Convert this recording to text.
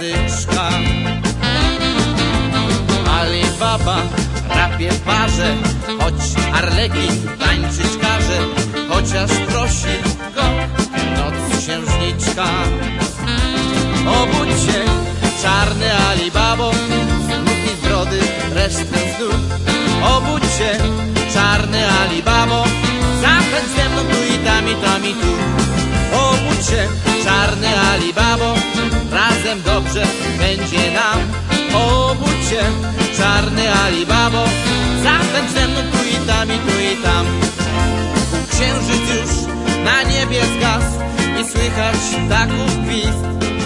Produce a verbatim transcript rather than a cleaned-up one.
muzyczka. Alibaba rapie w barze, choć Arlekin tańczyć każe, chociaż prosi go noc księżniczka. Obudź się, czarny Alibabo, znów i brody, resztę znów. Obudź się, czarny Alibabo, zapędź ze mną tu i tam i tam i tu. Obudź się, czarny Alibabo, razem dobrze będzie nam. Obudź się, czarny Alibabo, zapędź ze mną tu i tam i tu i tam. Księżyc już na niebie zgasł, nie słychać ptaków gwizd.